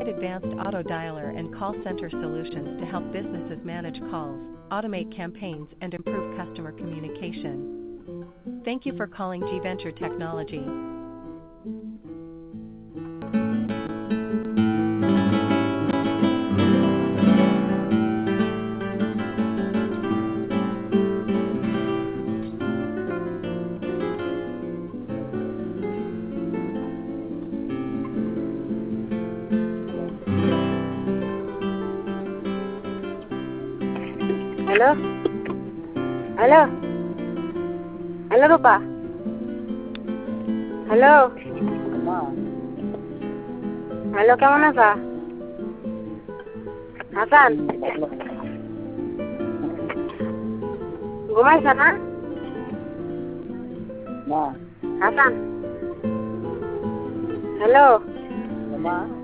advanced auto dialer and call center solutions to help businesses manage calls, automate campaigns, and improve customer communication. Thank you for calling G-Venture Technology. Hello hello hello Rupa hello hello কেমন আছা হাসান ঘুমাইছ না Hasan hello